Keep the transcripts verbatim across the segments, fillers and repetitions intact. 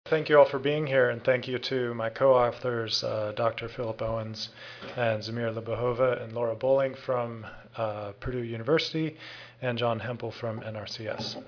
Thank you all for being here, and thank you to my co-authors, uh, Doctor Philip Owens and Zamir Lebahova, and Laura Bowling from uh, Purdue University, and John Hempel from N R C S.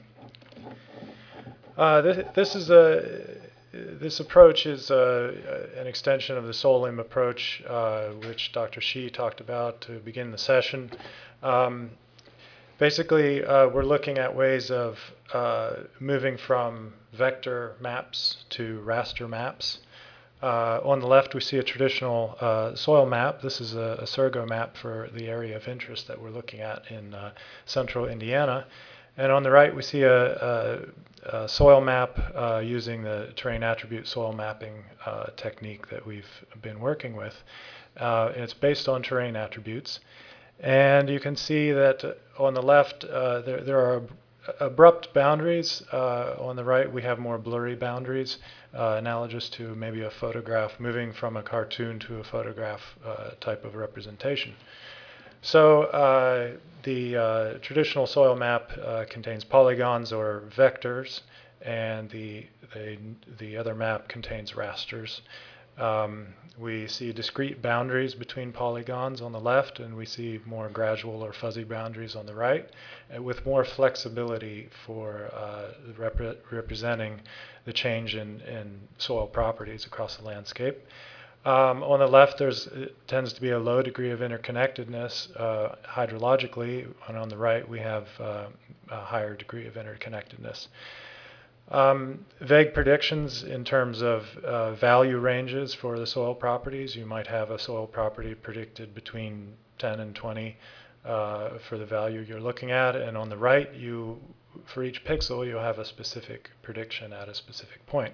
Uh, this, this is a this approach is uh, an extension of the SOLIM approach, uh, which Doctor Shi talked about to begin the session. Um, Basically, uh, we're looking at ways of uh, moving from vector maps to raster maps. Uh, on the left, we see a traditional uh, soil map. This is a, a Surgo map for the area of interest that we're looking at in uh, central Indiana. And on the right, we see a, a, a soil map uh, using the terrain attribute soil mapping uh, technique that we've been working with. Uh, it's based on terrain attributes. And you can see that on the left, uh, there, there are abrupt boundaries. Uh, on the right, we have more blurry boundaries, uh, analogous to maybe a photograph, moving from a cartoon to a photograph uh, type of representation. So uh, the uh, traditional soil map uh, contains polygons or vectors, and the, the, the other map contains rasters. Um, we see discrete boundaries between polygons on the left, and we see more gradual or fuzzy boundaries on the right, uh, with more flexibility for uh, rep representing the change in, in soil properties across the landscape. Um, on the left, there's it tends to be a low degree of interconnectedness uh, hydrologically, and on the right, we have uh, a higher degree of interconnectedness. Um, vague predictions in terms of uh, value ranges for the soil properties. You might have a soil property predicted between ten and twenty uh, for the value you're looking at, and on the right, you for each pixel, you have a specific prediction at a specific point.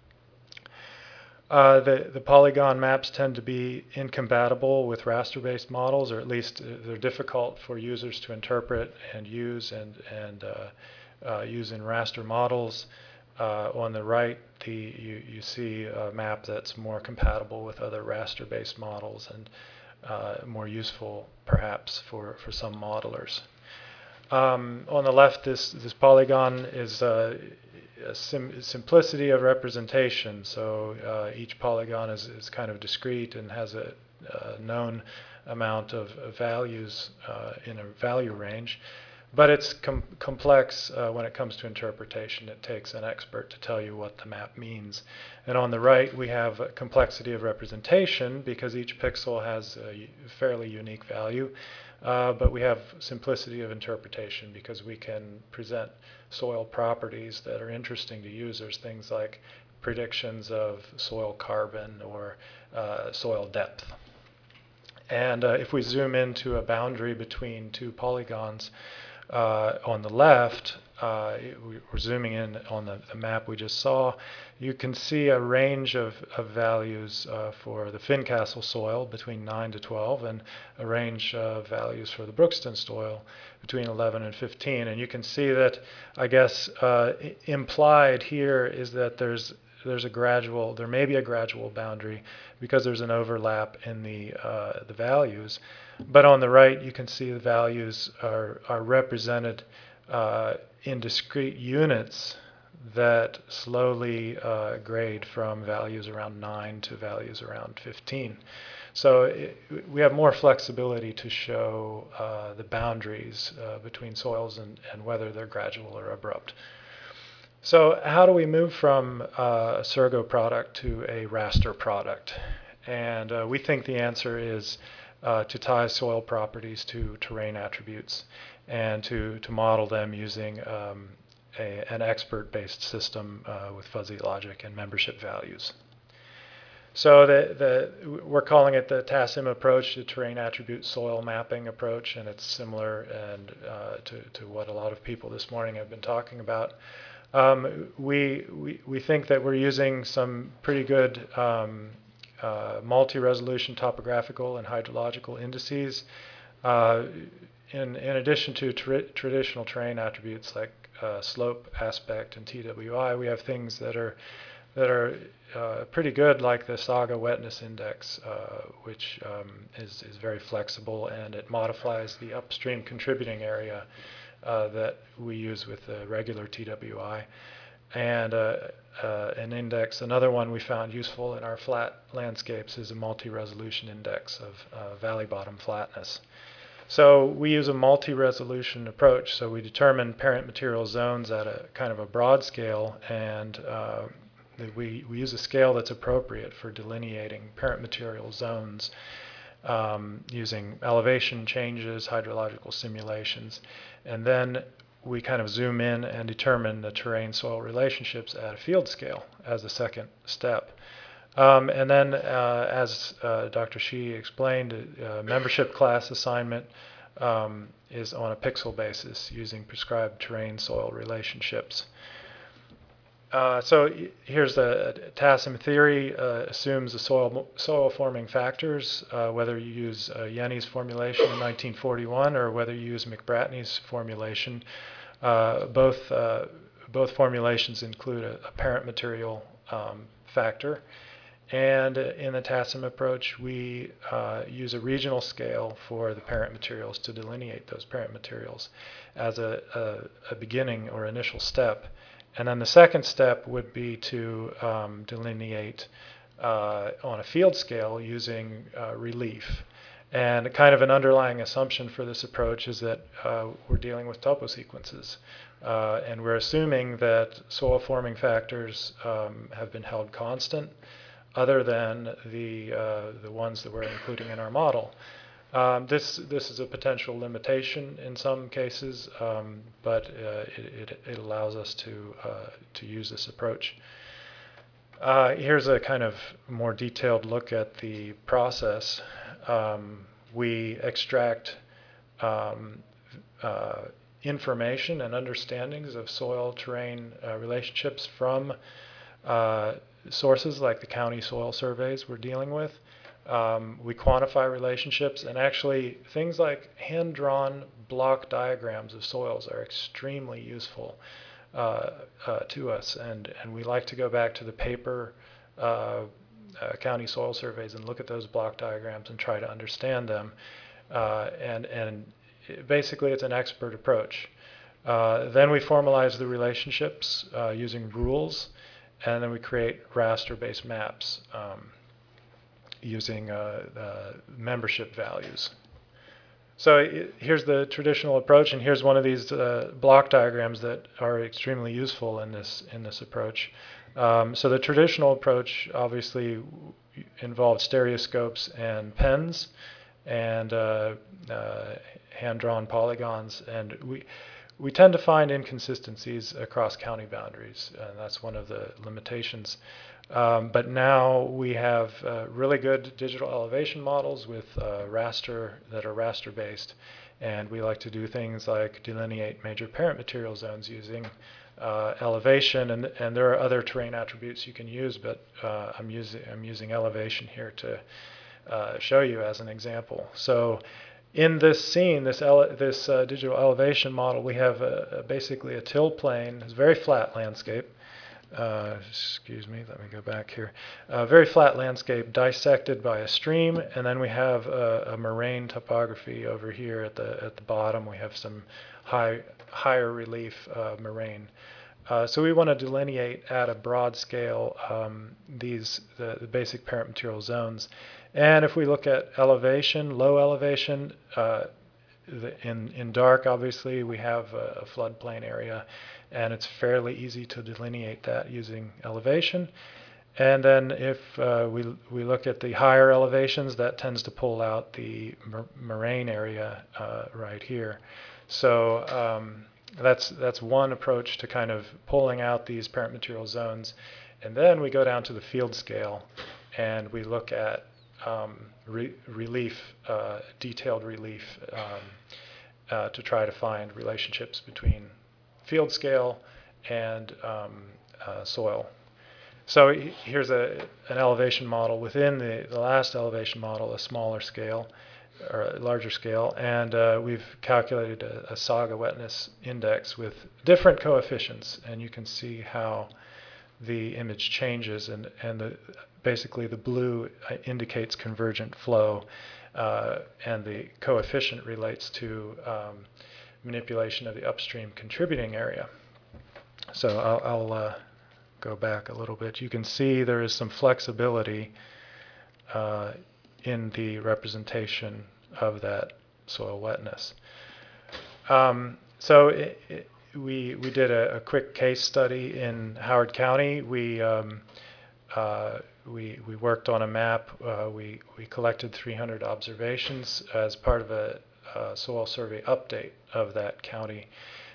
Uh, the, the polygon maps tend to be incompatible with raster-based models, or at least they're difficult for users to interpret and use and, and uh, uh, use in raster models. Uh, on the right, the, you, you see a map that's more compatible with other raster-based models and uh, more useful, perhaps, for, for some modelers. Um, on the left, this, this polygon is uh, a sim simplicity of representation. So uh, each polygon is, is kind of discrete and has a, a known amount of, of values uh, in a value range. But it's com complex uh, when it comes to interpretation. It takes an expert to tell you what the map means. And on the right, we have a complexity of representation because each pixel has a fairly unique value. Uh, but we have simplicity of interpretation because we can present soil properties that are interesting to users, things like predictions of soil carbon or uh, soil depth. And uh, if we zoom into a boundary between two polygons, Uh, on the left, uh, we're zooming in on the, the map we just saw, you can see a range of, of values uh, for the Fincastle soil between nine to twelve, and a range of values for the Brookston soil between eleven and fifteen. And you can see that, I guess, uh, implied here is that there's there's a gradual, there may be a gradual boundary because there's an overlap in the, uh, the values. But on the right, you can see the values are, are represented uh, in discrete units that slowly uh, grade from values around nine to values around fifteen. So it, we have more flexibility to show uh, the boundaries uh, between soils and, and whether they're gradual or abrupt. So how do we move from uh, a Surgo product to a raster product? And uh, we think the answer is uh, to tie soil properties to terrain attributes and to, to model them using um, a, an expert-based system uh, with fuzzy logic and membership values. So the, the, we're calling it the TASIM approach, the terrain attribute soil mapping approach, and it's similar and, uh, to, to what a lot of people this morning have been talking about. Um, we, we, we think that we're using some pretty good um, uh, multi-resolution topographical and hydrological indices. Uh, in, in addition to tra traditional terrain attributes like uh, slope, aspect, and T W I, we have things that are, that are uh, pretty good, like the Saga Wetness Index, uh, which um, is, is very flexible, and it modifies the upstream contributing area Uh, that we use with the regular T W I. and uh, uh, an index. Another one we found useful in our flat landscapes is a multi-resolution index of uh, valley bottom flatness. So we use a multi-resolution approach. So we determine parent material zones at a kind of a broad scale, and uh, we, we use a scale that's appropriate for delineating parent material zones um, using elevation changes, hydrological simulations, and then we kind of zoom in and determine the terrain-soil relationships at a field scale as a second step. Um, and then, uh, as uh, Doctor Shi explained, uh, membership class assignment um, is on a pixel basis using prescribed terrain-soil relationships. Uh, so here's the TASIM theory. Uh, assumes the soil soil forming factors, uh, whether you use uh, Yenny's formulation in nineteen forty-one or whether you use McBratney's formulation. Uh, both uh, both formulations include a, a parent material um, factor. And in the TASIM approach, we uh, use a regional scale for the parent materials to delineate those parent materials as a, a, a beginning or initial step. And then the second step would be to um, delineate uh, on a field scale using uh, relief. And kind of an underlying assumption for this approach is that uh, we're dealing with topo sequences. Uh, and we're assuming that soil forming factors um, have been held constant, other than the uh, the ones that we're including in our model. Um, this this is a potential limitation in some cases, um, but uh, it, it, it allows us to uh, to use this approach. Uh, here's a kind of more detailed look at the process. Um, we extract um, uh, information and understandings of soil-terrain uh, relationships from uh, sources like the county soil surveys we're dealing with. Um, we quantify relationships, and actually things like hand-drawn block diagrams of soils are extremely useful uh, uh, to us, and, and we like to go back to the paper uh, uh, county soil surveys and look at those block diagrams and try to understand them. Uh, and, and it, basically it's an expert approach. Uh, then we formalize the relationships uh, using rules, and then we create raster-based maps um, using uh, uh, membership values. So it, here's the traditional approach, and here's one of these uh, block diagrams that are extremely useful in this in this approach. Um, so the traditional approach obviously involved stereoscopes and pens and uh, uh, hand-drawn polygons, and we we tend to find inconsistencies across county boundaries, and that's one of the limitations. Um, but now we have uh, really good digital elevation models with uh, raster that are raster based, and we like to do things like delineate major parent material zones using uh, elevation, and and there are other terrain attributes you can use, but uh, I'm using I'm using elevation here to uh, show you as an example. So in this scene, this ele this uh, digital elevation model, we have a, a basically a till plane. It's a very flat landscape. Uh, excuse me, let me go back here. A very flat landscape dissected by a stream, and then we have a, a moraine topography over here at the at the bottom. We have some high higher relief uh, moraine. Uh, so we want to delineate at a broad scale um, these the, the basic parent material zones. And if we look at elevation, low elevation, uh, the, in in dark, obviously we have a, a floodplain area, and it's fairly easy to delineate that using elevation. And then if uh, we we look at the higher elevations, that tends to pull out the moraine area uh, right here. So um, that's that's one approach to kind of pulling out these parent material zones. And then we go down to the field scale, and we look at um, re relief, uh, detailed relief, um, uh, to try to find relationships between field scale and um, uh, soil. So here's a, an elevation model within the, the last elevation model, a smaller scale or a larger scale, and uh, we've calculated a, a saga wetness index with different coefficients, and you can see how the image changes, and, and the, basically the blue indicates convergent flow, uh, and the coefficient relates to um, manipulation of the upstream contributing area. So I'll, I'll uh, go back a little bit. You can see there is some flexibility uh, in the representation of that soil wetness. Um, so it, it, we we did a, a quick case study in Howard County. We um, uh, we we worked on a map. Uh, we we collected three hundred observations as part of a, a soil survey update of that county.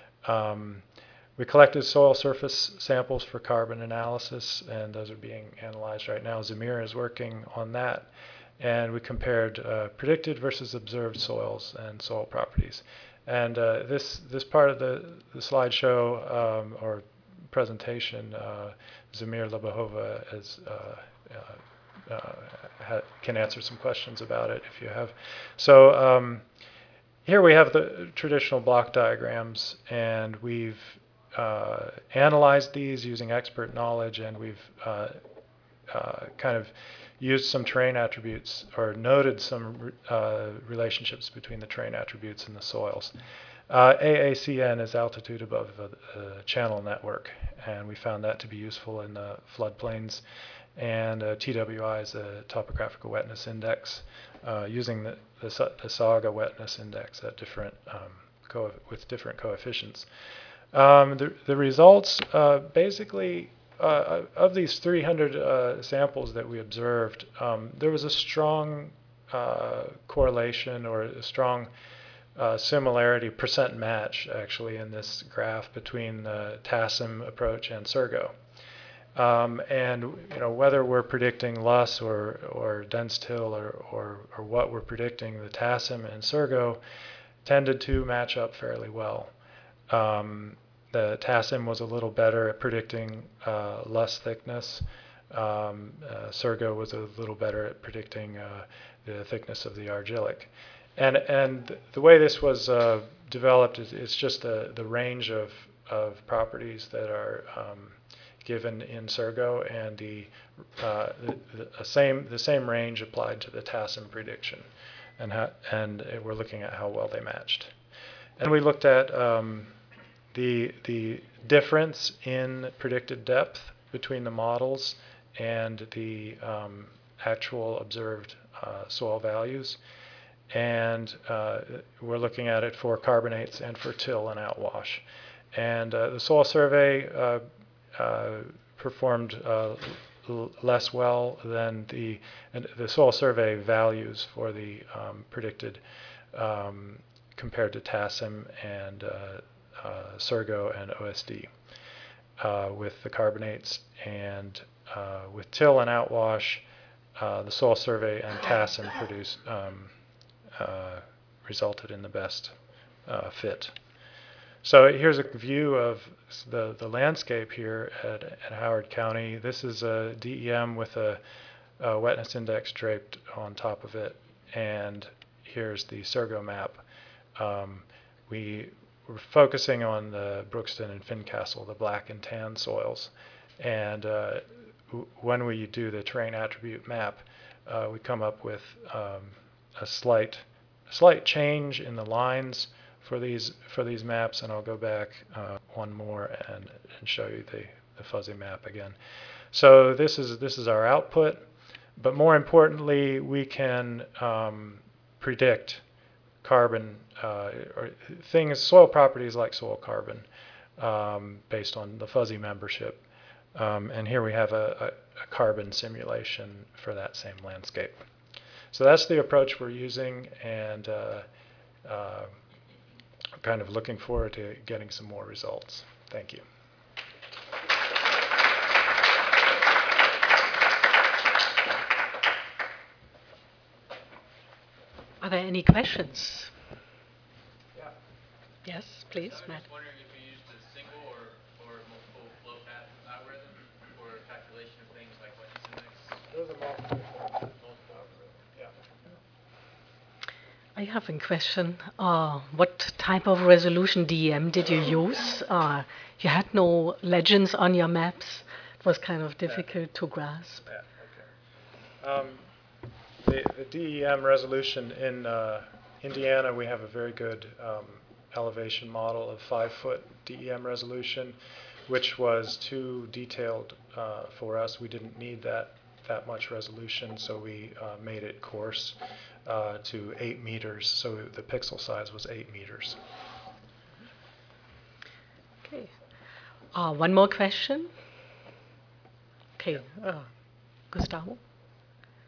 Um, we collected soil surface samples for carbon analysis, and those are being analyzed right now. Zamir is working on that. And we compared uh, predicted versus observed soils and soil properties. And uh, this this part of the, the slideshow um, or presentation, uh, Zamir Lebahova is, uh, uh, uh, can answer some questions about it if you have. So um, here we have the traditional block diagrams, and we've uh, analyzed these using expert knowledge, and we've uh, uh, kind of used some terrain attributes or noted some uh, relationships between the terrain attributes and the soils. Uh, A A C N is altitude above a, a channel network, and we found that to be useful in the floodplains. And uh, T W I is a topographical wetness index, uh, using the, the, the Saga wetness index at different um, with different coefficients. Um, the, the results uh, basically uh, of these three hundred uh, samples that we observed, um, there was a strong uh, correlation or a strong uh, similarity, percent match actually in this graph between the TASIM approach and Surgo. Um, and you know, whether we're predicting loess or, or dense till or, or, or what we're predicting, the TASIM and Surgo tended to match up fairly well. Um, the TASIM was a little better at predicting uh, less thickness. Um, uh, Surgo was a little better at predicting uh, the thickness of the argillic. And, and the way this was uh, developed is it's just the, the range of, of properties that are um, given in Surgo, and the, uh, the, the, same, the same range applied to the TASIM prediction. And, how, and we're looking at how well they matched. And we looked at um, the, the difference in predicted depth between the models and the um, actual observed uh, soil values. And uh, we're looking at it for carbonates and for till and outwash. And uh, the soil survey uh, uh, performed uh, less well than the, the soil survey values for the um, predicted um, compared to TASIM and uh, uh, Surgo and O S D uh, with the carbonates. And uh, with till and outwash, uh, the soil survey and TASIM produced um, uh, resulted in the best uh, fit. So here's a view of the, the landscape here at, at Howard County. This is a D E M with a, a wetness index draped on top of it. And here's the Surgo map. Um, we were focusing on the Brookston and Fincastle, the black and tan soils. And uh, when we do the terrain attribute map, uh, we come up with um, a slight, slight change in the lines for these for these maps, and I'll go back uh, one more and, and show you the, the fuzzy map again. So this is this is our output, but more importantly, we can um, predict carbon uh, or things, soil properties like soil carbon, um, based on the fuzzy membership. Um, and here we have a, a, a carbon simulation for that same landscape. So that's the approach we're using, and uh, uh, kind of looking forward to getting some more results. Thank you. Are there any questions? Yeah. Yes, please, I was Matt. just wondering if you used a single or, or multiple flow path algorithm for calculation of things like wetness index? Those are multiple. Multiple. Yeah. I have a question. Uh, what type of resolution D E M did you use? Uh, you had no legends on your maps. It was kind of difficult to grasp. Yeah, okay. Um, the, the D E M resolution in uh, Indiana, we have a very good um, elevation model of five foot D E M resolution. which was too detailed uh, for us. We didn't need that that much resolution, so we uh, made it coarse uh, to eight meters. So the pixel size was eight meters. Okay. Uh, one more question. Okay, uh, Gustavo.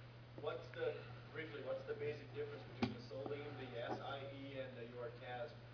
What's the, briefly, what's the basic difference between the Solene, the S I E, and the U R C A S